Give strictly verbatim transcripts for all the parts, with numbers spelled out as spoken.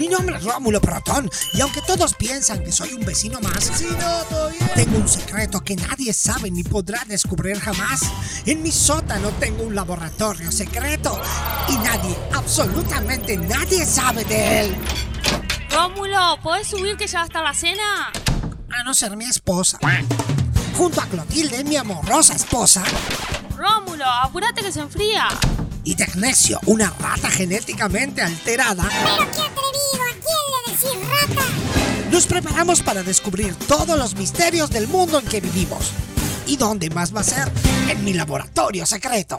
Mi nombre es Rómulo Protón y aunque todos piensan que soy un vecino más, sí, no, todo bien. Tengo un secreto que nadie sabe ni podrá descubrir jamás. En mi sótano tengo un laboratorio secreto y nadie, absolutamente nadie sabe de él. Rómulo, ¿podés subir que ya va a estar la cena? A no ser mi esposa. Junto a Clotilde, mi amorosa esposa. Rómulo, apúrate que se enfría. Y Tecnesio, una rata genéticamente alterada. ¡Pero qué atrevido! ¿A quién le decís rata? Nos preparamos para descubrir todos los misterios del mundo en que vivimos. ¿Y dónde más va a ser? En mi laboratorio secreto.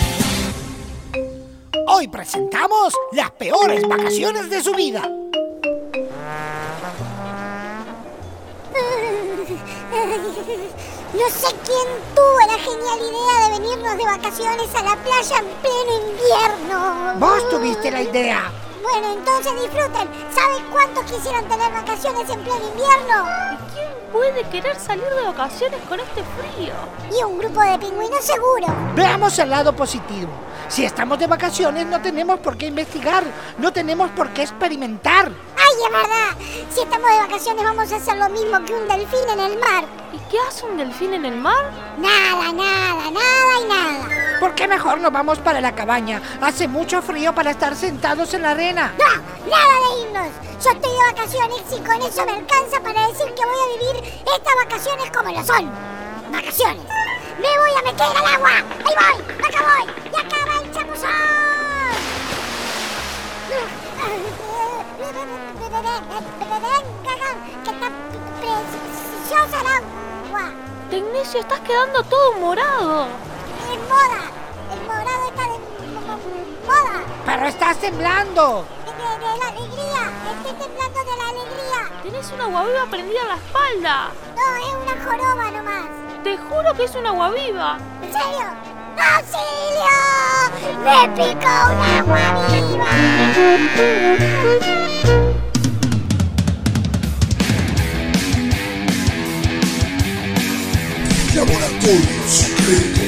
Hoy presentamos las peores vacaciones de su vida. No sé quién tuvo la genial idea de venirnos de vacaciones a la playa en pleno invierno. Vos tuviste la idea. Bueno, entonces disfruten. ¿Saben cuántos quisieron tener vacaciones en pleno invierno? ¿Y quién puede querer salir de vacaciones con este frío? Y un grupo de pingüinos seguro. Veamos el lado positivo. Si estamos de vacaciones no tenemos por qué investigar, no tenemos por qué experimentar. ¡Ay, es verdad! Si estamos de vacaciones vamos a hacer lo mismo que un delfín en el mar. ¿Y qué hace un delfín en el mar? Nada, nada, nada y nada. ¿Por qué mejor nos vamos para la cabaña? Hace mucho frío para estar sentados en la arena. ¡No! ¡Nada de irnos! Yo estoy de vacaciones y con eso me alcanza para decir que voy a vivir estas vacaciones como lo son. Vacaciones. ¡Me voy a meter al agua! ¡Ahí voy! ¡Acá voy! ¡Y acá va el chapuzón! ¡Qué tan preciosa el agua! Tecnesio, estás quedando todo morado. ¡Es moda! ¡El morado está de moda! ¡Pero estás temblando! De, de, de la alegría, estoy temblando de la alegría. Tenés una aguaviva prendida en la espalda. No, es una joroba nomás. Te juro que es una aguaviva. ¿En serio? ¡Auxilio! ¡Me picó una aguaviva! Laboratorio secreto.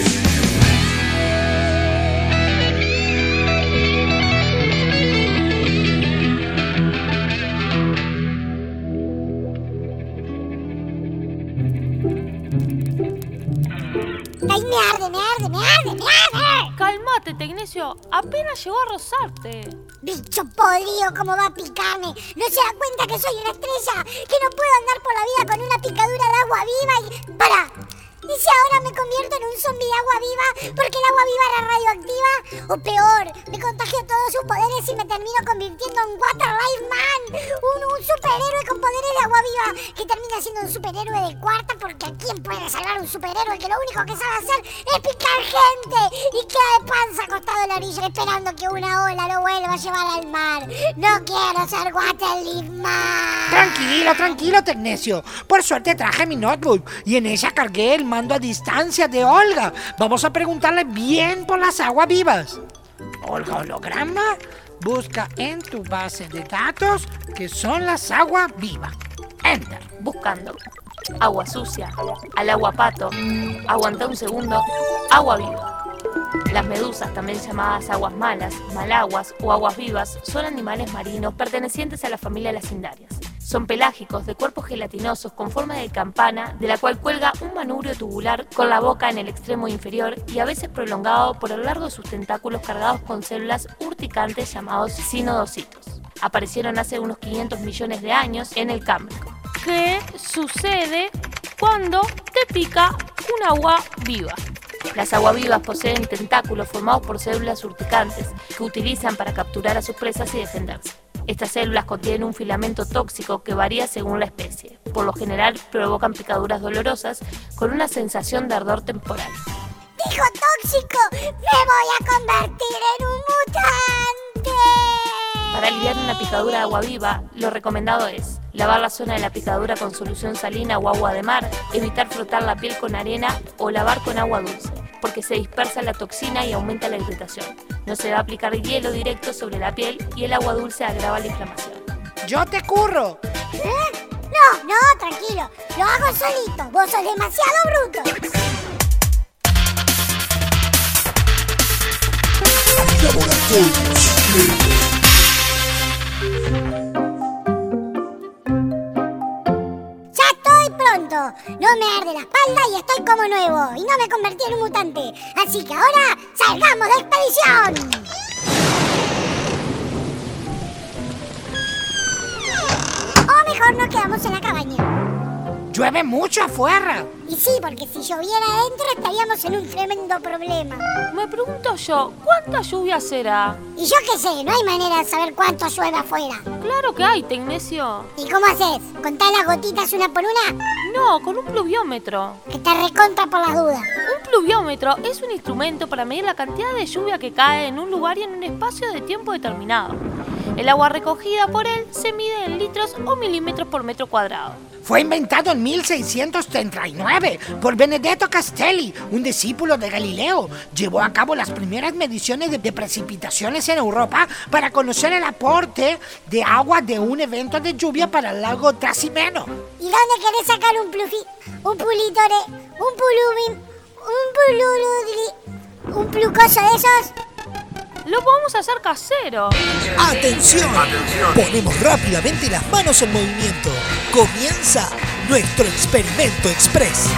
¡Ay, me arde, me arde, me arde, me arde! Cálmate, Tecnesio. Apenas llegó a rozarte. Bicho podrido, ¿cómo va a picarme? ¿No se da cuenta que soy una estrella? ¿Que no puedo andar por la vida con una picadura de agua viva y... ¡Para! ¿Y si ahora me convierto en un zombie de agua viva porque el agua viva era radioactiva? O peor, me contagio todos sus poderes y me termino convirtiendo en Water Life Man, un, un superhéroe con poderes de agua viva que termina siendo un superhéroe de cuarta, porque ¿a quién puede salvar un superhéroe que lo único que sabe hacer es picar gente y queda de panza acostado en la orilla esperando que una ola lo vuelva a llevar al mar? No quiero ser Water Life Man. Tranquilo, tranquilo, Tecnesio. Por suerte traje mi notebook y en ella cargué el mando a distancia de Olga. Vamos a preguntarle bien por las aguas vivas. Olga holograma, busca en tu base de datos qué son las aguas vivas. Enter. Buscando. Agua sucia. Al agua pato. Aguanta un segundo. Agua viva. Las medusas, también llamadas aguas malas, malaguas o aguas vivas, son animales marinos pertenecientes a la familia de las cnidarias. Son pelágicos, de cuerpos gelatinosos con forma de campana, de la cual cuelga un manubrio tubular con la boca en el extremo inferior y a veces prolongado por lo largo de sus tentáculos cargados con células urticantes llamados cinodocitos. Aparecieron hace unos quinientos millones de años en el Cámbrico. ¿Qué sucede cuando te pica un agua viva? Las aguavivas poseen tentáculos formados por células urticantes que utilizan para capturar a sus presas y defenderse. Estas células contienen un filamento tóxico que varía según la especie. Por lo general provocan picaduras dolorosas con una sensación de ardor temporal. ¡Dijo tóxico! ¡Me voy a convertir en un mutante! Para aliviar una picadura de agua viva, lo recomendado es lavar la zona de la picadura con solución salina o agua de mar, evitar frotar la piel con arena o lavar con agua dulce, porque se dispersa la toxina y aumenta la irritación. No se va a aplicar hielo directo sobre la piel y el agua dulce agrava la inflamación. ¡Yo te curro! ¿Eh? No, no, tranquilo. Lo hago solito. Vos sos demasiado bruto. Laboratorio secreto. algo nuevo y no me convertí en un mutante. Así que ahora, ¡salgamos de expedición! O mejor nos quedamos en la cabaña. Llueve mucho afuera. Y sí, porque si lloviera adentro estaríamos en un tremendo problema. Me pregunto yo, ¿cuánta lluvia será? Y yo qué sé, no hay manera de saber cuánto llueve afuera. Claro que hay, Tecnesio. ¿Y cómo haces? ¿Contás las gotitas una por una? No, con un pluviómetro. Que te recontra por las dudas. Un pluviómetro es un instrumento para medir la cantidad de lluvia que cae en un lugar y en un espacio de tiempo determinado. El agua recogida por él se mide en litros o milímetros por metro cuadrado. Fue inventado en mil seiscientos treinta y nueve por Benedetto Castelli, un discípulo de Galileo. Llevó a cabo las primeras mediciones de, de precipitaciones en Europa para conocer el aporte de agua de un evento de lluvia para el lago Trasimeno. ¿Y dónde querés sacar un plufi, un pulitore, un pulubim, un pululudri, un plucoso de esos? ¡Lo podemos hacer casero! ¡Atención! Ponemos rápidamente las manos en movimiento. Comienza nuestro experimento express.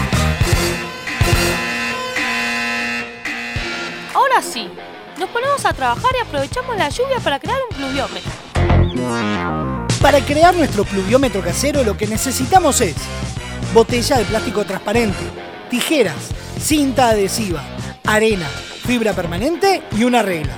Ahora sí, nos ponemos a trabajar y aprovechamos la lluvia para crear un pluviómetro. Para crear nuestro pluviómetro casero lo que necesitamos es botella de plástico transparente, tijeras, cinta adhesiva, arena, fibra permanente y una regla.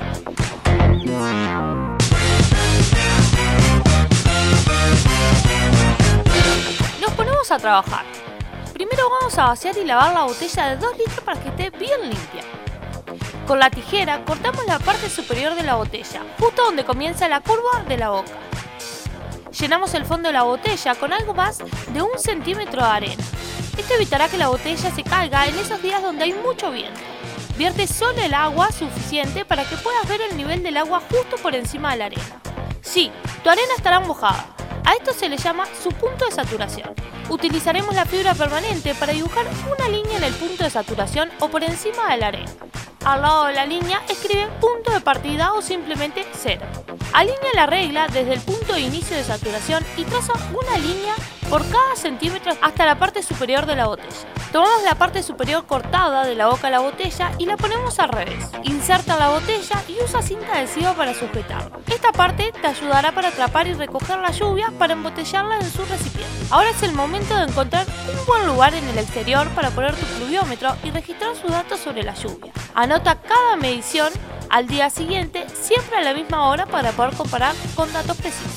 Nos ponemos a trabajar. Primero vamos a vaciar y lavar la botella de dos litros para que esté bien limpia. Con la tijera cortamos la parte superior de la botella, justo donde comienza la curva de la boca. Llenamos el fondo de la botella con algo más de un centímetro de arena. Esto evitará que la botella se caiga en esos días donde hay mucho viento. Vierte solo el agua suficiente para que puedas ver el nivel del agua justo por encima de la arena. Sí, tu arena estará mojada. A esto se le llama su punto de saturación. Utilizaremos la fibra permanente para dibujar una línea en el punto de saturación o por encima de la arena. Al lado de la línea escribe punto de partida o simplemente cero. Alinea la regla desde el punto de inicio de saturación y traza una línea por cada centímetro hasta la parte superior de la botella. Tomamos la parte superior cortada de la boca de la botella y la ponemos al revés. Inserta la botella y usa cinta adhesiva para sujetarla. Esta parte te ayudará para atrapar y recoger la lluvia para embotellarla en su recipiente. Ahora es el momento de encontrar un buen lugar en el exterior para poner tu pluviómetro y registrar sus datos sobre la lluvia. Anota cada medición al día siguiente, siempre a la misma hora para poder comparar con datos precisos.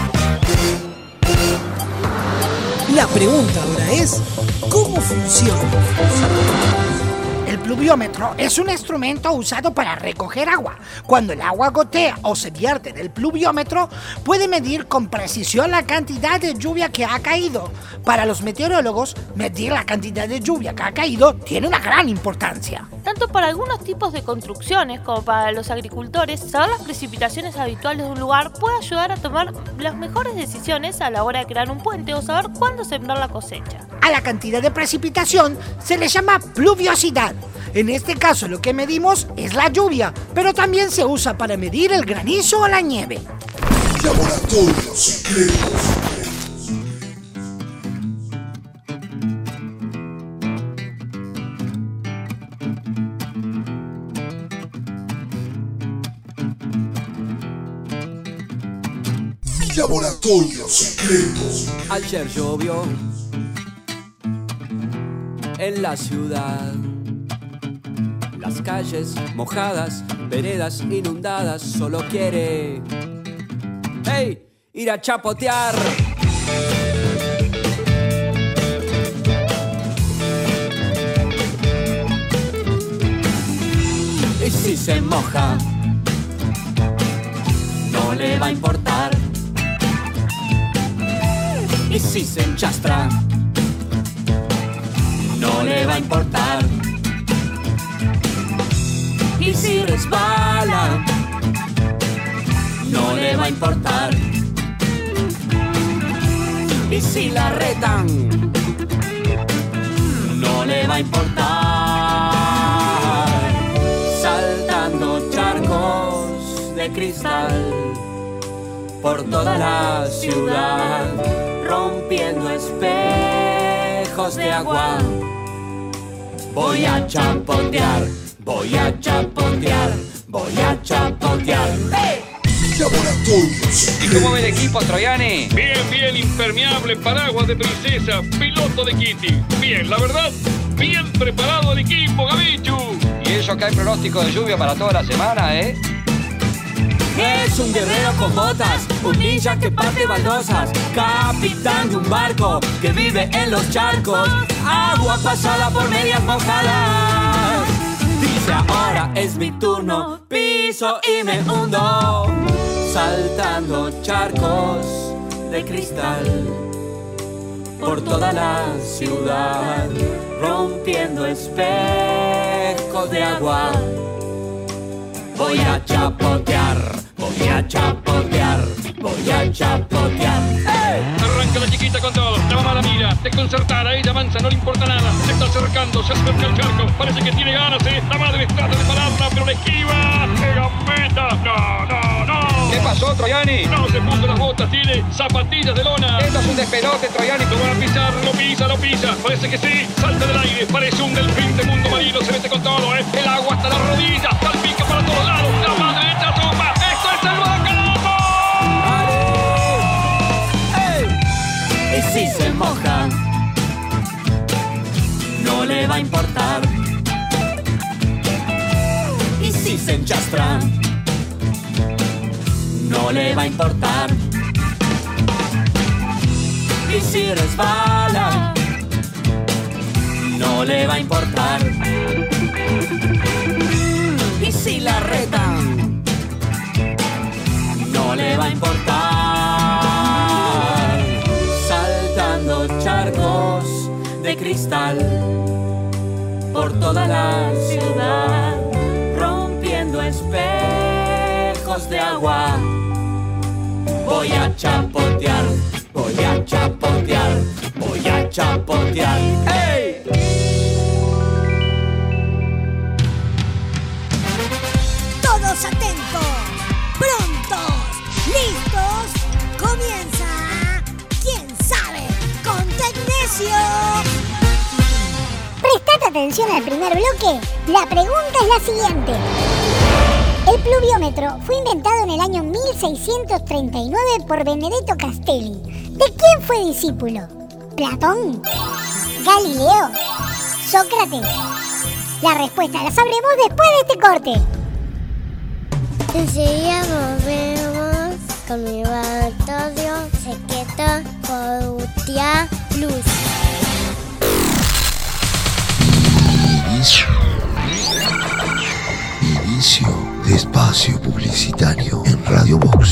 La pregunta ahora es, ¿cómo funciona? El pluviómetro es un instrumento usado para recoger agua. Cuando el agua gotea o se vierte del pluviómetro, puede medir con precisión la cantidad de lluvia que ha caído. Para los meteorólogos, medir la cantidad de lluvia que ha caído tiene una gran importancia. Tanto para algunos tipos de construcciones como para los agricultores, saber las precipitaciones habituales de un lugar puede ayudar a tomar las mejores decisiones a la hora de crear un puente o saber cuándo sembrar la cosecha. A la cantidad de precipitación se le llama pluviosidad. En este caso lo que medimos es la lluvia, pero también se usa para medir el granizo o la nieve. Laboratorios secretos. Laboratorios secretos. Ayer llovió en la ciudad. Las calles mojadas, veredas inundadas, solo quiere, hey, ir a chapotear. Y si se moja, no le va a importar. Y si se enchastra, no le va a importar. Y si resbala, no le va a importar. Y si la retan, no le va a importar. Saltando charcos de cristal por toda la ciudad, rompiendo espejos de agua, voy a chapotear, voy a chapotear, voy a chapotear. ¡Hey! ¿Y cómo ve el equipo, Troyani? Bien, bien, impermeable, paraguas de princesa, piloto de Kitty. Bien, la verdad, bien preparado el equipo, Gabichu. Y eso que hay pronóstico de lluvia para toda la semana, ¿eh? Es un guerrero con botas, un ninja que parte baldosas, capitán de un barco que vive en los charcos, agua pasada por medias mojadas. Dice ahora es mi turno, piso y me hundo, saltando charcos de cristal por toda la ciudad, rompiendo espejos de agua. Voy a chapotear, voy a chapotear, voy a chapotear. ¡Hey! Arranca la chiquita con todo, la mamá la mira, desconcertada, ella avanza, no le importa nada. Se está acercando, se acerca al charco, parece que tiene ganas, ¿eh? La madre trata de pararla, pero la esquiva. ¡Qué gambeta! ¡No, no, no! ¿Qué pasó, Troyani? No se puso las botas, tiene zapatillas de lona. Esto es un despelote, Troyani. Lo va a pisar, lo pisa, lo pisa. Parece que sí, salta del aire, parece un delfín de mundo marino, se mete con todo, ¿eh? El agua hasta las rodillas, salpica para todos lados. La madre echa sopa, esto es el bacalao. Y si se moja, no le va a importar. Y si se enchastra, no le va a importar. Y si resbala, no le va a importar. Y si la retan, no le va a importar. Saltando charcos de cristal por toda la ciudad, rompiendo espejos de agua. Voy a chapotear, voy a chapotear, voy a chapotear. ¡Hey! Todos atentos, prontos, listos, comienza. ¿Quién sabe? Con Tecnesio. Prestate atención al primer bloque. La pregunta es la siguiente. El pluviómetro fue inventado en el año mil seiscientos treinta y nueve por Benedetto Castelli. ¿De quién fue discípulo? ¿Platón? ¿Galileo? ¿Sócrates? La respuesta la sabremos después de este corte. Enseguida volvemos con mi laboratorio secreto Corutia Plus. Inicio. Inicio de espacio publicitario en Radio Box.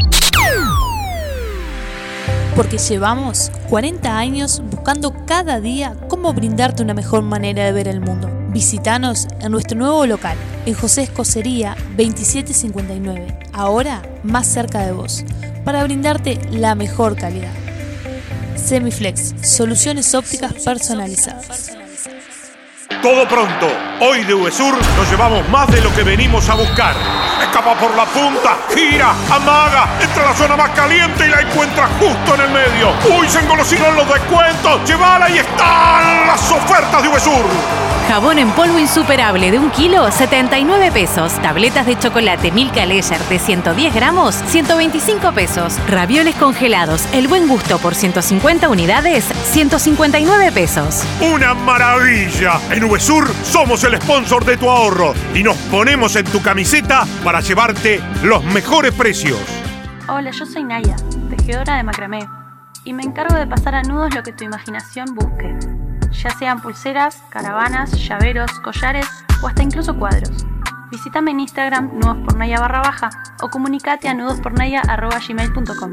Porque llevamos cuarenta años buscando cada día cómo brindarte una mejor manera de ver el mundo. Visítanos en nuestro nuevo local, en José Escocería veintisiete cincuenta y nueve, ahora más cerca de vos, para brindarte la mejor calidad. Semiflex, soluciones ópticas personalizadas. Todo pronto, hoy de Uvesur nos llevamos más de lo que venimos a buscar. Escapa por la punta, gira, amaga, entra a la zona más caliente y la encuentra justo en el medio. ¡Uy, se engolosinan los descuentos! ¡Llévala y están las ofertas de Uvesur! Jabón en polvo insuperable de un kilo, setenta y nueve pesos. Tabletas de chocolate Milka Leisure de ciento diez gramos, ciento veinticinco pesos. Ravioles congelados El Buen Gusto por ciento cincuenta unidades, ciento cincuenta y nueve pesos. ¡Una maravilla! En Uvesur somos el sponsor de tu ahorro y nos ponemos en tu camiseta para llevarte los mejores precios. Hola, yo soy Naya, tejedora de macramé, y me encargo de pasar a nudos lo que tu imaginación busque. Ya sean pulseras, caravanas, llaveros, collares o hasta incluso cuadros. Visítame en Instagram, nudospornaya barra baja, o comunicate a nudospornaya arroba gmail punto com.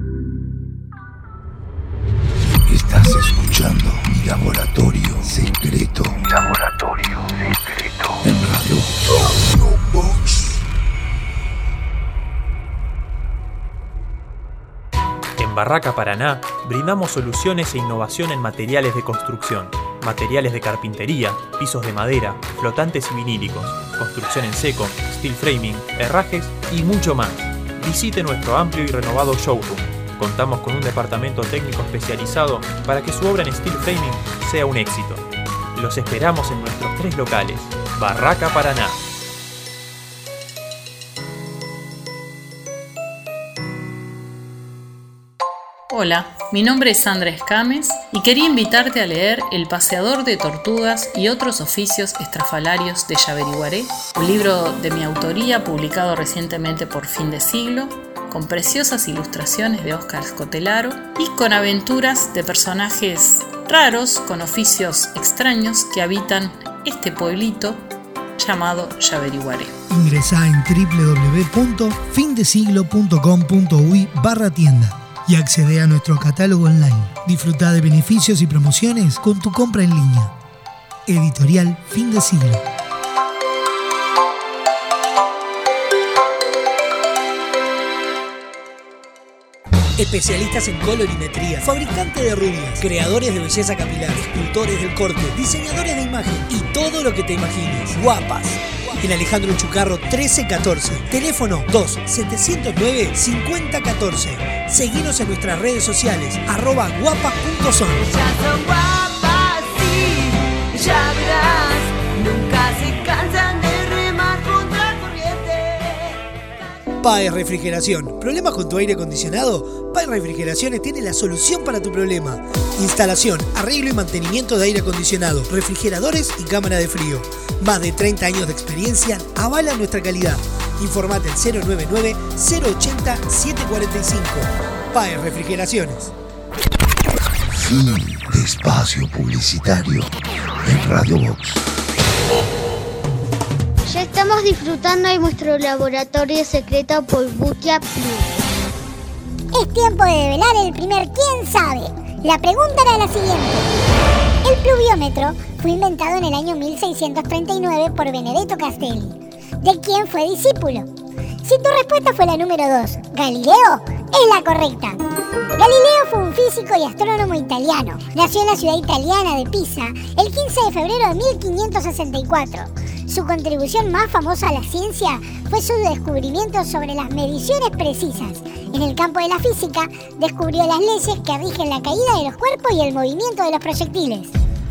Estás escuchando mi laboratorio secreto. Mi laboratorio secreto. En Radio Box. En Barraca Paraná brindamos soluciones e innovación en materiales de construcción, materiales de carpintería, pisos de madera, flotantes y vinílicos, construcción en seco, steel framing, herrajes y mucho más. Visite nuestro amplio y renovado showroom. Contamos con un departamento técnico especializado para que su obra en steel framing sea un éxito. Los esperamos en nuestros tres locales. Barraca Paraná. Hola, mi nombre es Sandra Escames y quería invitarte a leer El paseador de tortugas y otros oficios estrafalarios de Yaveriguaré, un libro de mi autoría publicado recientemente por Fin de Siglo, con preciosas ilustraciones de Óscar Scotelaro y con aventuras de personajes raros con oficios extraños que habitan este pueblito llamado Yaveriguaré. Ingresá en doble u doble u doble u punto fin de siglo punto com punto uy barra tienda y accede a nuestro catálogo online. Disfruta de beneficios y promociones con tu compra en línea. Editorial Fin de Siglo. Especialistas en colorimetría, fabricantes de rubias, creadores de belleza capilar, escultores del corte, diseñadores de imagen y todo lo que te imagines. Guapas. En Alejandro Chucarro trece catorce. Teléfono dos setecientos nueve cincuenta catorce. Seguinos en nuestras redes sociales, arroba guapas punto son. Ya son guapas, sí, ya verás, nunca se cansan de remar contra corriente. Paes Refrigeración. ¿Problemas con tu aire acondicionado? Paes Refrigeraciones tiene la solución para tu problema. Instalación, arreglo y mantenimiento de aire acondicionado, refrigeradores y cámara de frío. Más de treinta años de experiencia avalan nuestra calidad. Informate al cero nueve nueve cero ochenta siete cuarenta y cinco. Paes Refrigeraciones. Fin de espacio publicitario en Radio Box. Ya estamos disfrutando de nuestro laboratorio secreto por Butia Plus. Es tiempo de develar el primer ¿Quién sabe? La pregunta era la siguiente. El pluviómetro fue inventado en el año mil seiscientos treinta y nueve por Benedetto Castelli, de quien fue discípulo. Si tu respuesta fue la número dos, Galileo, es la correcta. Galileo fue un físico y astrónomo italiano. Nació en la ciudad italiana de Pisa el quince de febrero de mil quinientos sesenta y cuatro. Su contribución más famosa a la ciencia fue su descubrimiento sobre las mediciones precisas. En el campo de la física, descubrió las leyes que rigen la caída de los cuerpos y el movimiento de los proyectiles.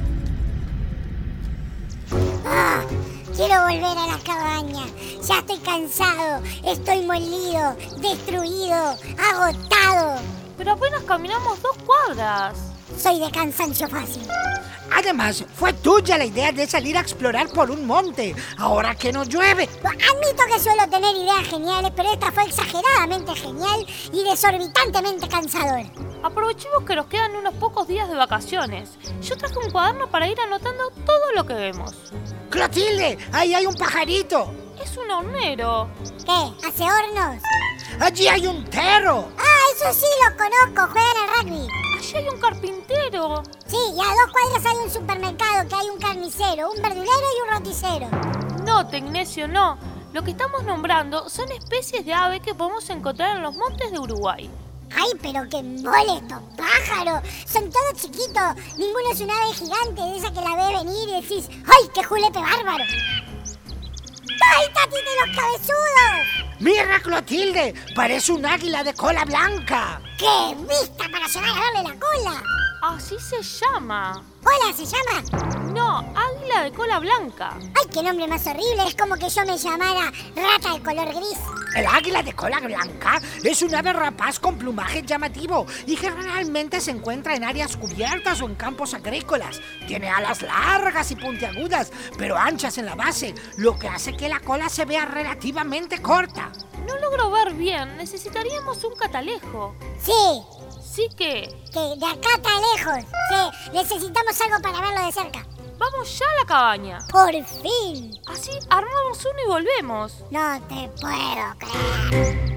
Ah, quiero volver a la cabaña. Ya estoy cansado, estoy molido, destruido, agotado. Pero apenas caminamos dos cuadras. Soy de cansancio fácil. Además, fue tuya la idea de salir a explorar por un monte, ahora que no llueve. Admito que suelo tener ideas geniales, pero esta fue exageradamente genial y desorbitantemente cansadora. Aprovechemos que nos quedan unos pocos días de vacaciones. Yo traje un cuaderno para ir anotando todo lo que vemos. ¡Clotilde! ¡Ahí hay un pajarito! Es un hornero. ¿Qué? ¿Hace hornos? ¡Allí hay un perro! ¡Ah, eso sí lo conozco! ¡Juegan al rugby! Allí hay un carpintero. Sí, y a dos cuadras hay un supermercado que hay un carnicero, un verdulero y un roticero. No, Tecnesio, no. Lo que estamos nombrando son especies de ave que podemos encontrar en los montes de Uruguay. ¡Ay, pero qué mole estos pájaros! Son todos chiquitos. Ninguno es un ave gigante de esa que la ves venir y decís ¡ay, qué julepe bárbaro! ¡Ay, tatita de los cabezudos! ¡Mira, Clotilde! ¡Parece un águila de cola blanca! ¡Qué vista para llegar a darle la cola! Así se llama. ¿Hola se llama? No, águila de cola blanca. ¡Ay, qué nombre más horrible! Es como que yo me llamara rata de color gris. El águila de cola blanca es un ave rapaz con plumaje llamativo y generalmente se encuentra en áreas cubiertas o en campos agrícolas. Tiene alas largas y puntiagudas, pero anchas en la base, lo que hace que la cola se vea relativamente corta. No logro ver bien. Necesitaríamos un catalejo. Sí. ¿Sí qué? Que de acá está lejos. Sí, necesitamos algo para verlo de cerca. Vamos ya a la cabaña. ¡Por fin! Así armamos uno y volvemos. No te puedo creer.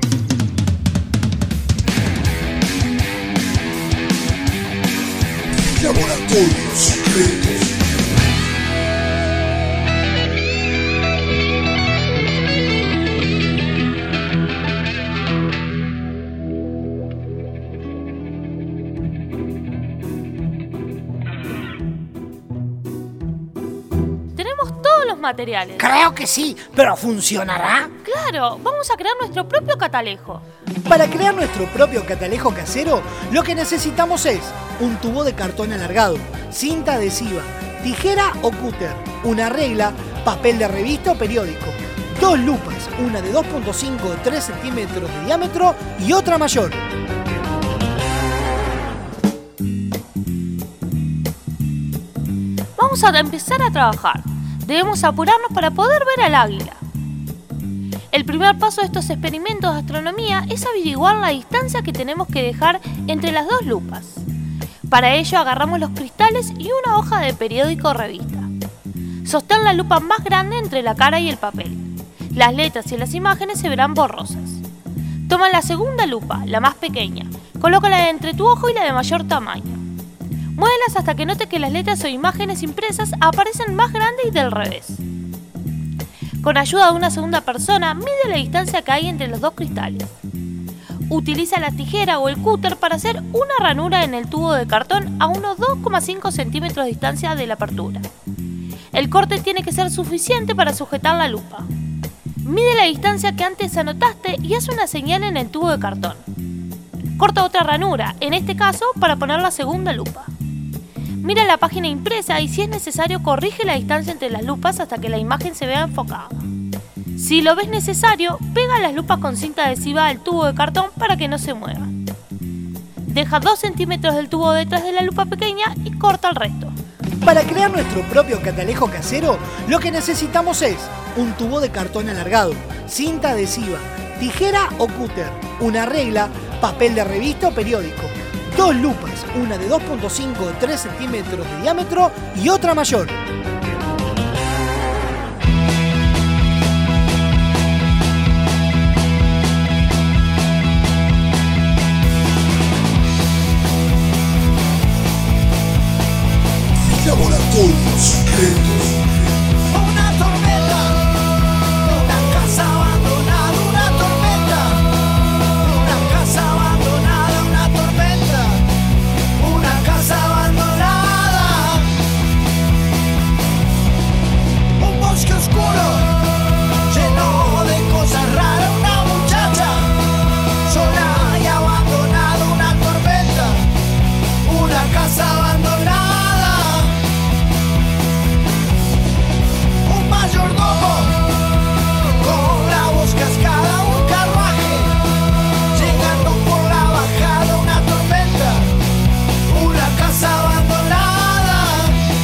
Laboratorio secreto. Materiales. Creo que sí, pero ¿funcionará? Claro, vamos a crear nuestro propio catalejo. Para crear nuestro propio catalejo casero, lo que necesitamos es un tubo de cartón alargado, cinta adhesiva, tijera o cúter, una regla, papel de revista o periódico, dos lupas, una de dos punto cinco o tres centímetros de diámetro y otra mayor. Vamos a empezar a trabajar. Debemos apurarnos para poder ver al águila. El primer paso de estos experimentos de astronomía es averiguar la distancia que tenemos que dejar entre las dos lupas. Para ello agarramos los cristales y una hoja de periódico o revista. Sostén la lupa más grande entre la cara y el papel. Las letras y las imágenes se verán borrosas. Toma la segunda lupa, la más pequeña. Colócala entre tu ojo y la de mayor tamaño. Muévelas hasta que note que las letras o imágenes impresas aparecen más grandes y del revés. Con ayuda de una segunda persona, mide la distancia que hay entre los dos cristales. Utiliza la tijera o el cúter para hacer una ranura en el tubo de cartón a unos dos coma cinco centímetros de distancia de la apertura. El corte tiene que ser suficiente para sujetar la lupa. Mide la distancia que antes anotaste y haz una señal en el tubo de cartón. Corta otra ranura, en este caso para poner la segunda lupa. Mira la página impresa y si es necesario corrige la distancia entre las lupas hasta que la imagen se vea enfocada. Si lo ves necesario, pega las lupas con cinta adhesiva al tubo de cartón para que no se muevan. Deja dos centímetros del tubo detrás de la lupa pequeña y corta el resto. Para crear nuestro propio catalejo casero, lo que necesitamos es un tubo de cartón alargado, cinta adhesiva, tijera o cúter, una regla, papel de revista o periódico, dos lupas, una de dos punto cinco o tres centímetros de diámetro y otra mayor. Laboratorio secreto. Una tormenta, una casa abandonada, una tormenta, una casa abandonada, una tormenta, una casa abandonada, un bosque oscuro, lleno de cosas raras, una muchacha sola y abandonada, una tormenta, una casa abandonada. Mayordomo con la voz cascada, un carruaje llegando por la bajada, una tormenta, una casa abandonada,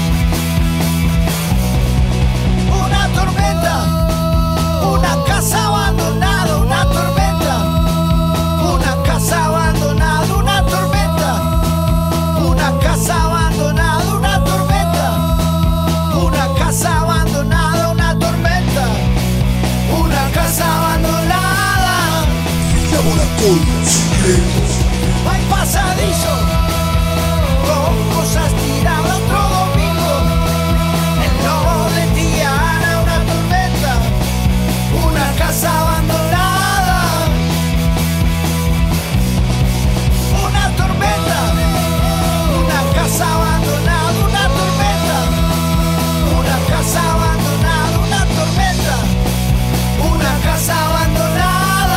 una tormenta, una casa abandonada, una tormenta, una casa abandonada, una tormenta, una casa abandonada, una tormenta, una casa abandonada. Una casa abandonada. Laboratorio secreto. Hay pasadizo con cosas tiradas. Otro domingo el lobo de Tiana. Una tormenta, una casa abandonada. Una tormenta, una casa abandonada. Una tormenta, una casa abandonada. Una tormenta, una casa abandonada.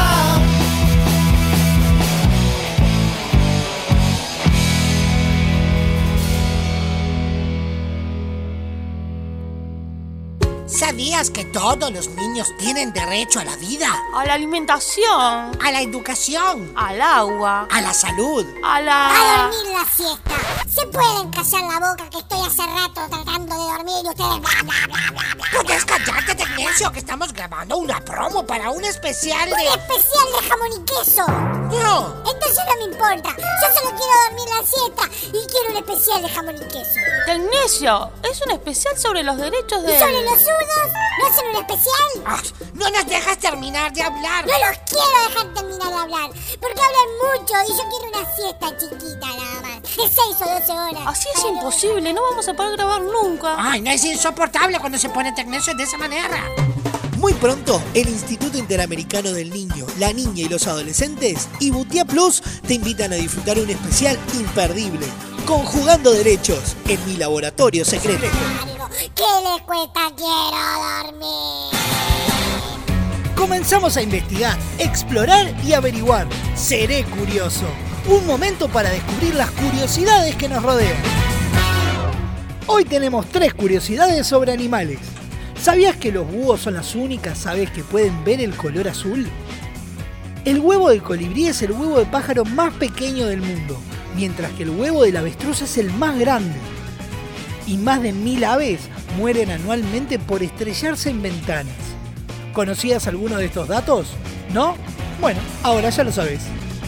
¿Sabías que todos los niños tienen derecho a la vida? A la alimentación. A la educación. Al agua. A la salud. A la... A dormir la siesta. ¿Se pueden callar la boca que estoy hace rato tratando de dormir y ustedes bla bla bla bla bla? ¿Puedes callarte, Tecnesio, que estamos grabando una promo para un especial de... ¡Un especial de jamón y queso! No. Entonces no me importa. Yo solo quiero dormir la siesta y quiero un especial de jamón y queso. Tecnesio, es un especial sobre los derechos de... ¿Y sobre los zurdos? ¿No hacen un especial? Ah, no nos dejas terminar de hablar. No los quiero dejar terminar de hablar, porque hablan mucho y yo quiero una siesta chiquita nada más, de seis o doce horas. Así es imposible, no vamos a poder grabar nunca. Ay, no, es insoportable cuando se pone Tecnesio de esa manera. Muy pronto, el Instituto Interamericano del Niño, la Niña y los Adolescentes y Butia Plus te invitan a disfrutar un especial imperdible, Conjugando Derechos, en mi laboratorio secreto. ¿Qué les cuesta? Quiero dormir. Comenzamos a investigar, explorar y averiguar. Seré curioso. Un momento para descubrir las curiosidades que nos rodean. Hoy tenemos tres curiosidades sobre animales. ¿Sabías que los búhos son las únicas aves que pueden ver el color azul? El huevo del colibrí es el huevo de pájaro más pequeño del mundo, mientras que el huevo del avestruz es el más grande. Y más de mil aves mueren anualmente por estrellarse en ventanas. ¿Conocías alguno de estos datos? ¿No? Bueno, ahora ya lo sabes.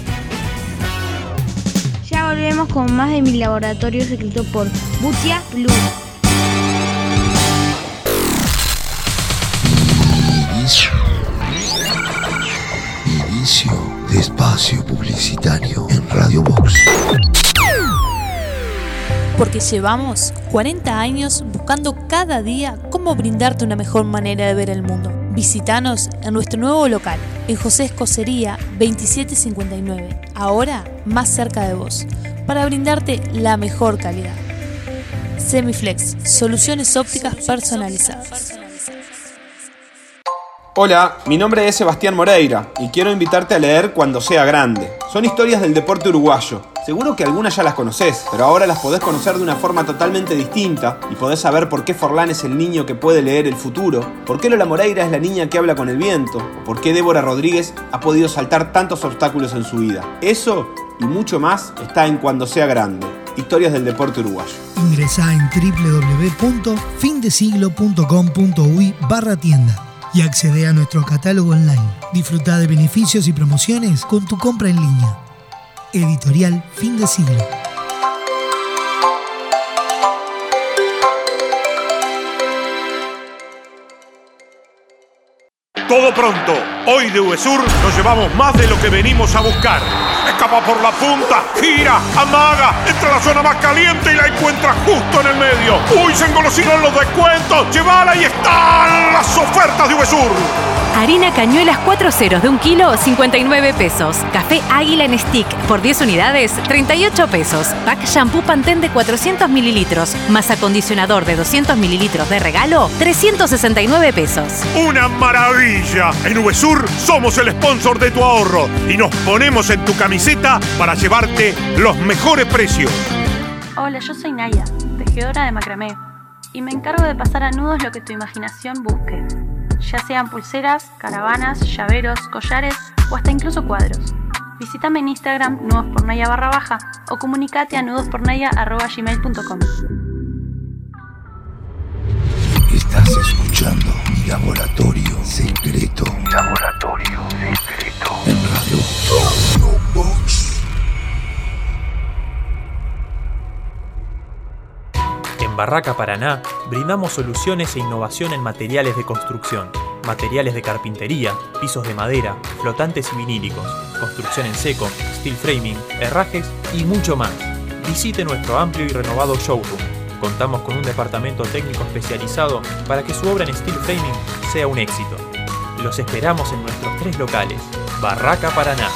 Ya volvemos con más de mi laboratorio secreto por Butia Plus. Inicio. Inicio de espacio publicitario en Radio Box. Porque llevamos cuarenta años buscando cada día cómo brindarte una mejor manera de ver el mundo. Visítanos en nuestro nuevo local, en José Escocería veintisiete cincuenta y nueve, ahora más cerca de vos, para brindarte la mejor calidad. Semiflex, soluciones ópticas personalizadas. Hola, mi nombre es Sebastián Moreira y quiero invitarte a leer Cuando sea grande. Son historias del deporte uruguayo. Seguro que algunas ya las conocés, pero ahora las podés conocer de una forma totalmente distinta y podés saber por qué Forlán es el niño que puede leer el futuro, por qué Lola Moreira es la niña que habla con el viento, o por qué Débora Rodríguez ha podido saltar tantos obstáculos en su vida. Eso y mucho más está en Cuando sea grande. Historias del deporte uruguayo. Ingresá en doble u doble u doble u punto fin de siglo punto com punto uy barra tienda y accede a nuestro catálogo online. Disfruta de beneficios y promociones con tu compra en línea. Editorial Fin de Siglo. Todo pronto, hoy de Uvesur nos llevamos más de lo que venimos a buscar. Escapa por la punta, gira, amaga, entra a la zona más caliente y la encuentra justo en el medio. ¡Uy, se engolosinaron los descuentos! ¡Llévala y están las ofertas de Uvesur! Harina Cañuelas cuatro ceros de un kilo, cincuenta y nueve pesos. Café Águila en stick por diez unidades, treinta y ocho pesos. Pack shampoo Pantene de cuatrocientos mililitros, más acondicionador de doscientos mililitros de regalo, trescientos sesenta y nueve pesos. ¡Una maravilla! En Uvesur somos el sponsor de tu ahorro y nos ponemos en tu camiseta para llevarte los mejores precios. Hola, yo soy Naya, tejedora de macramé, y me encargo de pasar a nudos lo que tu imaginación busque. Ya sean pulseras, caravanas, llaveros, collares o hasta incluso cuadros. Visítame en Instagram nudospornaya barra baja o comunicate a nudospornaya arroba gmail punto com. Estás escuchando Mi Laboratorio Secreto. Mi Laboratorio Secreto. En Radio, Radio Box. En Barraca Paraná brindamos soluciones e innovación en materiales de construcción, materiales de carpintería, pisos de madera, flotantes y vinílicos, construcción en seco, steel framing, herrajes y mucho más. Visite nuestro amplio y renovado showroom. Contamos con un departamento técnico especializado para que su obra en steel framing sea un éxito. Los esperamos en nuestros tres locales. Barraca Paraná.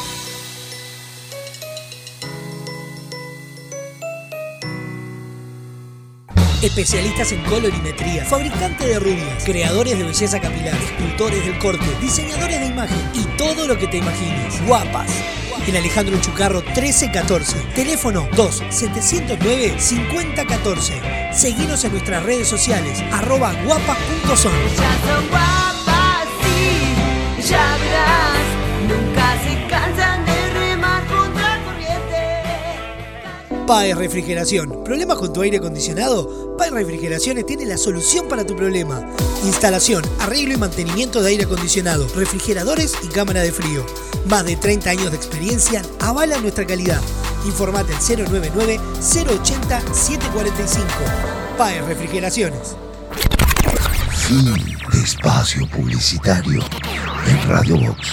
Especialistas en colorimetría, fabricantes de rubias, creadores de belleza capilar, escultores del corte, diseñadores de imagen y todo lo que te imagines. Guapas. En Alejandro Chucarro trece catorce. Teléfono dos setecientos nueve cincuenta catorce. Seguinos en nuestras redes sociales, arroba guapas punto son. Ya son guapas, sí, ya verás, nunca se cansan de remar contra corriente. Paes Refrigeración. ¿Problemas con tu aire acondicionado? Paes Refrigeraciones tiene la solución para tu problema. Instalación, arreglo y mantenimiento de aire acondicionado, refrigeradores y cámara de frío. Más de treinta años de experiencia avalan nuestra calidad. Informate al cero nueve nueve cero ochenta siete cuarenta y cinco. Paes Refrigeraciones. Fin de espacio publicitario en Radio Box.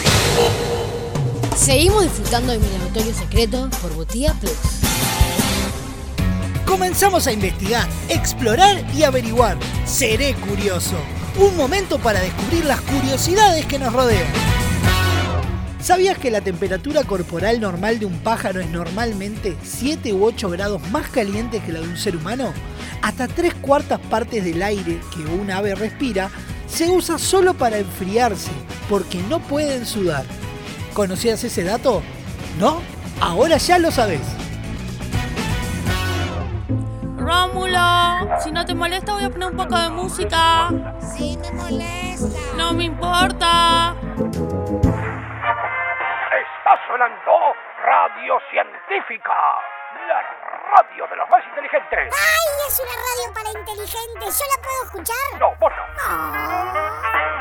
Seguimos disfrutando de Mi Laboratorio Secreto por Butia Plus. Comenzamos a investigar, explorar y averiguar. Seré curioso. Un momento para descubrir las curiosidades que nos rodean. ¿Sabías que la temperatura corporal normal de un pájaro es normalmente siete u ocho grados más caliente que la de un ser humano? Hasta tres cuartas partes del aire que un ave respira se usa solo para enfriarse, porque no pueden sudar. ¿Conocías ese dato? ¿No? Ahora ya lo sabés. Rómulo, si no te molesta voy a poner un poco de música. Sí, me molesta. No me importa. Está sonando Radio Científica, la radio de los más inteligentes. ¡Ay, es una radio para inteligentes! ¿Yo la puedo escuchar? No, vos no.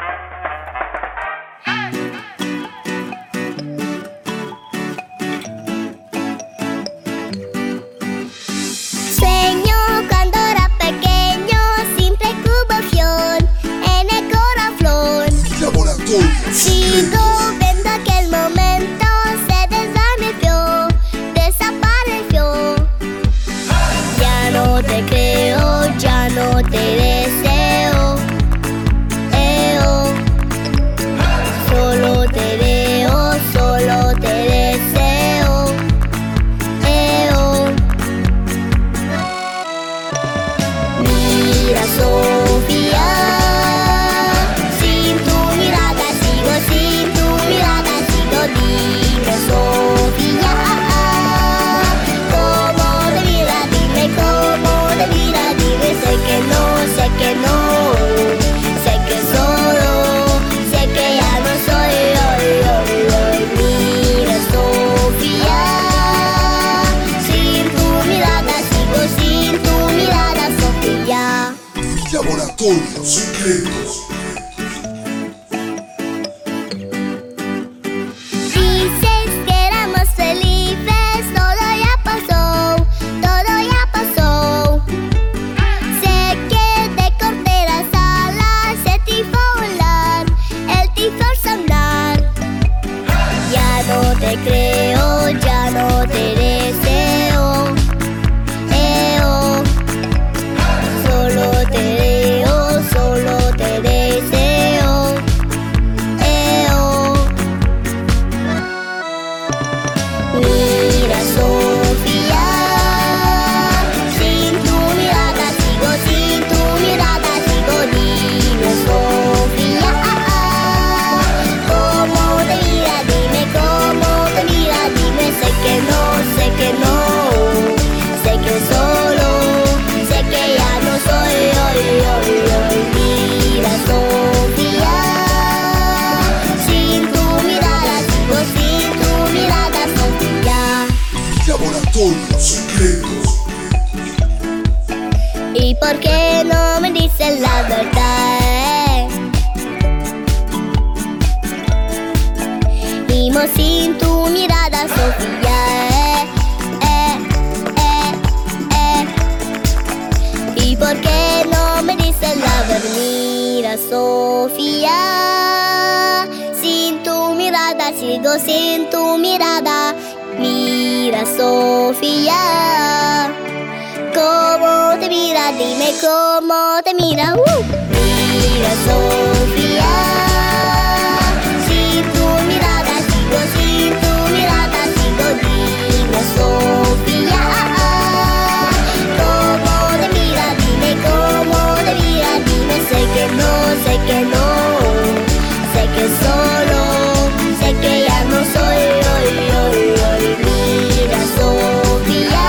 Sueño cuando era pequeño, sin preocupación, en el corazón. Laboratorio. Sigo viendo aquel momento, se desvaneció, desapareció. Ya no te creo, ya no te deseo. Eh, oh. Solo te veo, solo te deseo. Eh, oh. Mira, Sofía, sin tu mirada sigo, sin tu mirada sigo. Dime, Sofía, cómo te mira, dime cómo te mira, dime. Sé que no, sé que no, sé que solo, sé que ya no soy. Hoy, hoy, hoy. Mira, Sofía, sin tu mirada sigo, sin tu mirada, Sofía. Laboratorios secretos. Dices que éramos felices, todo ya pasó, todo ya pasó. Sé que te corté las alas, se te fue a volar, el te fue a sonar. Ya no te creo, ya no te deseo. Eh, oh. Solo te veo, solo te deseo. Eh, oh. Mira, Sofía, sin tu mirada sigo, sin tu mirada sigo. Dime, Sofía, cómo te mira, dime cómo te mira, dime. Sé que no, sé que no, sé que solo, sé que ya no soy. Hoy, hoy, hoy. Mira, Sofía, sin tu mirada sigo, sin tu mirada, Sofía. Laboratorios secretos. ¿Y por qué no me dices la verdad? Vimos sin tu mirada, Sofía. Eh, eh, eh, eh. ¿Y por qué no me dices la verdad? Mira, Sofía, sin tu mirada sigo, sin tu mirada. Mira, Sofía, cómo te mira, dime cómo te mira. Uh. Mira, Sofía, sin tu mirada sigo, sin tu mirada sigo. Dime, Sofía, cómo te mira, dime cómo te mira, dime. Sé que no, sé que no, sé que solo, sé que ya no soy. Hoy, hoy, hoy. Mira, Sofía,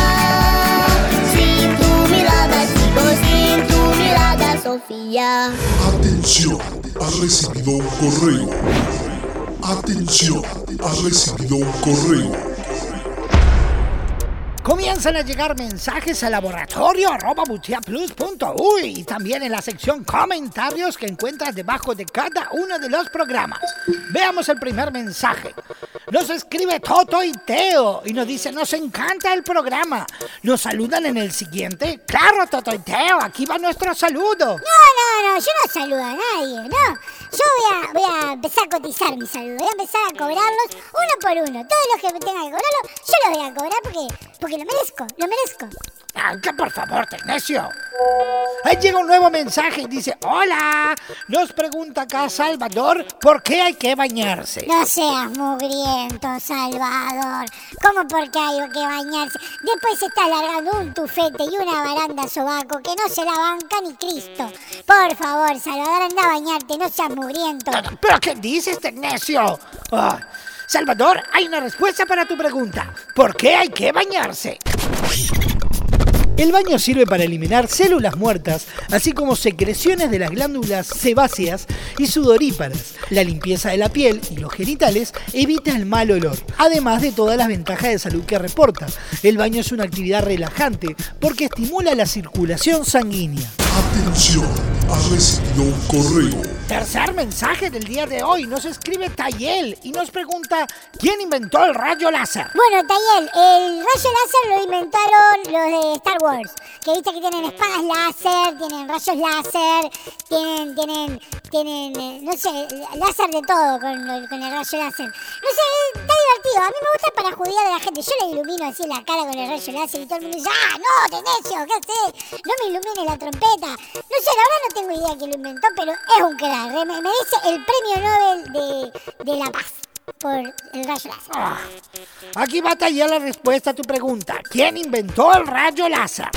sin tu mirada sigo, sin tu mirada, Sofía. Atención, ha recibido un correo. Atención, ha recibido un correo. Comienzan a llegar mensajes a laboratorio arroba butiaplus punto uy y también en la sección comentarios que encuentras debajo de cada uno de los programas. Veamos el primer mensaje. Nos escribe Toto y Teo y nos dice: nos encanta el programa. ¿Nos saludan en el siguiente? Claro, Toto y Teo, aquí va nuestro saludo. No, no, no, yo no saludo a nadie, no. Yo voy a, voy a empezar a cotizar mis saludos, voy a empezar a cobrarlos uno por uno. Todos los que tengan que cobrarlos, yo los voy a cobrar porque, porque lo merezco, lo merezco. Ah, que por favor, Tecnesio. Ahí llega un nuevo mensaje y dice: hola, nos pregunta acá Salvador, ¿por qué hay que bañarse? No seas mugriento, Salvador. ¿Cómo por qué hay que bañarse? Después se está largando un tufete y una baranda sobaco que no se la banca ni Cristo. Por favor, Salvador, anda a bañarte, no seas mugriento. ¿Pero qué dices, Tecnesio? Oh, Salvador, hay una respuesta para tu pregunta. ¿Por qué hay que bañarse? El baño sirve para eliminar células muertas, así como secreciones de las glándulas sebáceas y sudoríparas. La limpieza de la piel y los genitales evita el mal olor, además de todas las ventajas de salud que reporta. El baño es una actividad relajante porque estimula la circulación sanguínea. Atención, ha recibido un correo. Tercer mensaje del día de hoy. Nos escribe Tayel y nos pregunta ¿quién inventó el rayo láser? Bueno, Tayel, el rayo láser lo inventaron los de Star Wars. Que viste que tienen espadas láser, tienen rayos láser, tienen, tienen, tienen, eh, no sé, láser de todo con, con el rayo láser. No sé, está divertido. A mí me gusta para judiar a la gente. Yo le ilumino así la cara con el rayo láser y todo el mundo dice, ¡ah, no, Tenesio, qué sé! No me ilumine la trompeta. No sé, la verdad no tengo idea quién lo inventó, pero es un crack. Merece el premio Nobel de, de la Paz por el rayo láser. Ah, aquí va Tayel la respuesta a tu pregunta. ¿Quién inventó el rayo láser?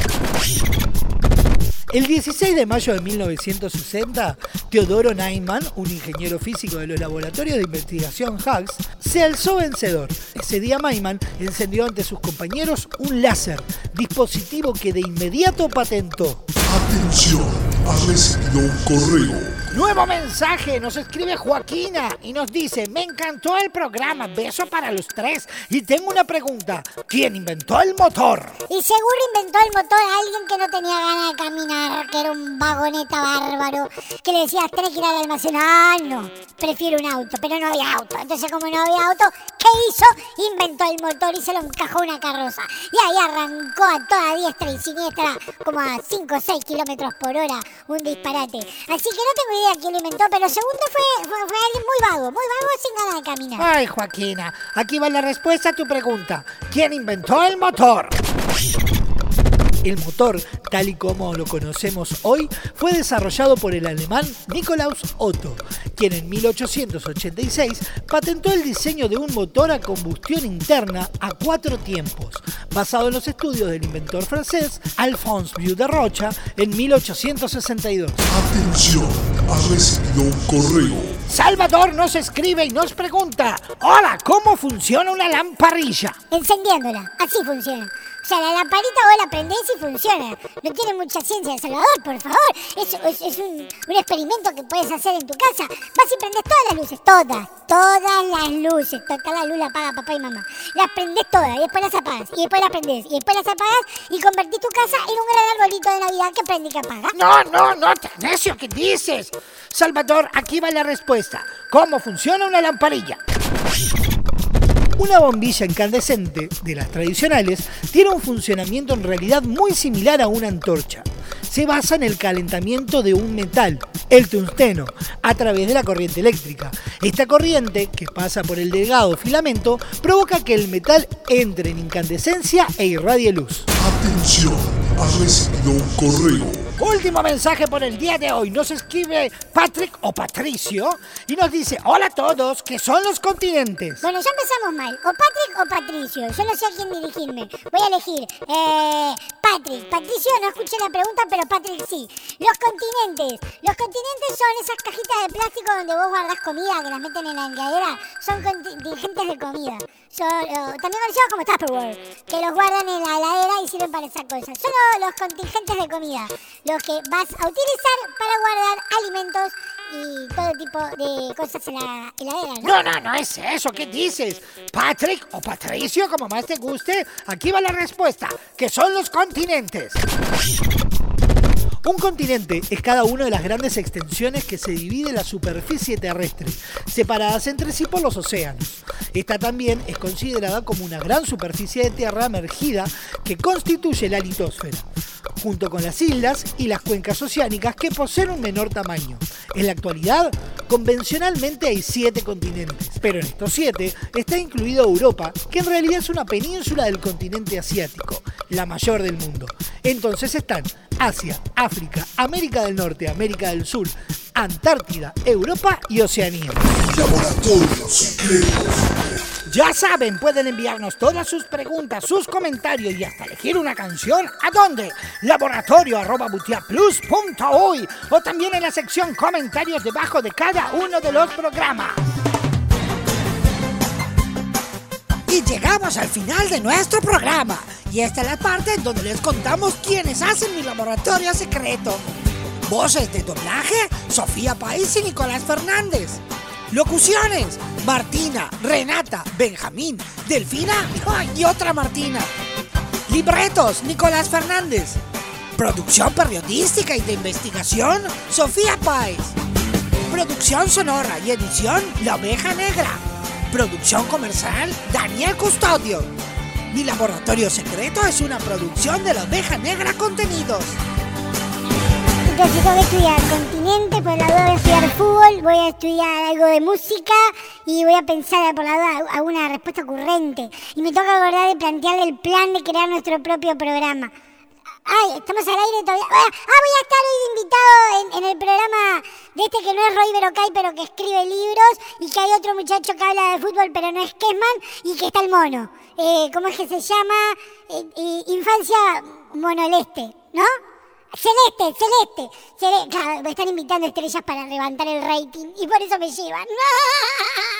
El dieciséis de mayo de mil novecientos sesenta, Teodoro Neyman, un ingeniero físico de los laboratorios de investigación Hughes, se alzó vencedor. Ese día Neyman encendió ante sus compañeros un láser, dispositivo que de inmediato patentó. Atención, ha recibido un correo. Nuevo mensaje, nos escribe Joaquina y nos dice, me encantó el programa, beso para los tres. Y tengo una pregunta, ¿quién inventó el motor? Y seguro inventó el motor a alguien que no tenía ganas de caminar, que era un vagoneta bárbaro, que le decías, tenés que ir al almacén. Ah, no, prefiero un auto, pero no había auto. Entonces, como no había auto, ¿qué hizo? Inventó el motor y se lo encajó a una carroza. Y ahí arrancó a toda diestra y siniestra, como a cinco o seis kilómetros por hora, un disparate. Así que no tengo idea quién lo inventó, pero segundo fue, fue, fue alguien muy vago, muy vago sin ganas de caminar. Ay, Joaquina, aquí va la respuesta a tu pregunta. ¿Quién inventó el motor? El motor, tal y como lo conocemos hoy, fue desarrollado por el alemán Nikolaus Otto, quien en mil ochocientos ochenta y seis patentó el diseño de un motor a combustión interna a cuatro tiempos, basado en los estudios del inventor francés Alphonse Vieux de Rocha en mil ochocientos sesenta y dos. Atención, ha recibido un correo. Salvador nos escribe y nos pregunta, hola, ¿cómo funciona una lamparilla? Encendiéndola, así funciona. O sea, la lamparita vos la prendés y funciona. No tiene mucha ciencia, Salvador, por favor. Es, es, es un, un experimento que puedes hacer en tu casa. Vas y prendés todas las luces, todas, todas las luces. Toda la luz la apaga papá y mamá. Las prendés todas y después las apagas. Y después las prendés y después las apagas y convertís tu casa en un gran arbolito de Navidad que prende y que apaga. No, no, no, Tenesio, ¿qué dices? Salvador, aquí va la respuesta. ¿Cómo funciona una lamparilla? Una bombilla incandescente, de las tradicionales, tiene un funcionamiento en realidad muy similar a una antorcha. Se basa en el calentamiento de un metal, el tungsteno, a través de la corriente eléctrica. Esta corriente, que pasa por el delgado filamento, provoca que el metal entre en incandescencia e irradie luz. Atención, ha recibido un correo. Último mensaje por el día de hoy. Nos escribe Patrick o Patricio y nos dice, hola a todos, ¿qué son los continentes? Bueno, ya empezamos mal. O Patrick o Patricio. Yo no sé a quién dirigirme. Voy a elegir eh, Patrick. Patricio, no escuché la pregunta, pero Patrick sí. Los continentes. Los continentes son esas cajitas de plástico donde vos guardás comida, que las meten en la heladera. Son contingentes de comida. Son, uh, también conocidos como Tupperware, que los guardan en la heladera y sirven para esas cosas. Son los, los contingentes de comida, los que vas a utilizar para guardar alimentos y todo tipo de cosas en la heladera, No, ¿no? no, no es eso. ¿Qué dices? Patrick o Patricio, como más te guste, aquí va la respuesta, que son los continentes. Un continente es cada una de las grandes extensiones que se divide la superficie terrestre, separadas entre sí por los océanos. Esta también es considerada como una gran superficie de tierra emergida que constituye la litosfera, junto con las islas y las cuencas oceánicas que poseen un menor tamaño. En la actualidad, convencionalmente hay siete continentes, pero en estos siete está incluido Europa, que en realidad es una península del continente asiático, la mayor del mundo. Entonces están Asia, África, América del Norte, América del Sur, Antártida, Europa y Oceanía. Laboratorio Secreto. Ya saben, pueden enviarnos todas sus preguntas, sus comentarios y hasta elegir una canción. ¿A dónde? Laboratorio arroba butiaplus punto uy o también en la sección comentarios debajo de cada uno de los programas. Y llegamos al final de nuestro programa. Y esta es la parte donde les contamos quiénes hacen mi laboratorio secreto. Voces de doblaje, Sofía Páez y Nicolás Fernández. Locuciones, Martina, Renata, Benjamín, Delfina y otra Martina. Libretos, Nicolás Fernández. Producción periodística y de investigación, Sofía Páez. Producción sonora y edición, La Oveja Negra. Producción comercial, Daniel Custodio. Mi laboratorio secreto es una producción de La Oveja Negra Contenidos. Entonces yo voy a estudiar continente, por la duda voy a estudiar fútbol, voy a estudiar algo de música y voy a pensar por la duda alguna respuesta ocurrente. Y me toca acordar de plantearle el plan de crear nuestro propio programa. Ay, estamos al aire todavía. Ah, voy a estar hoy de invitado en, en el programa de este que no es Roy Berocay, pero que escribe libros, y que hay otro muchacho que habla de fútbol, pero no es Kessman, y que está el mono. Eh, ¿Cómo es que se llama? Eh, eh, Infancia Monoleste, ¿no? Celeste, Celeste, Celeste. Claro, me están invitando estrellas para levantar el rating y por eso me llevan.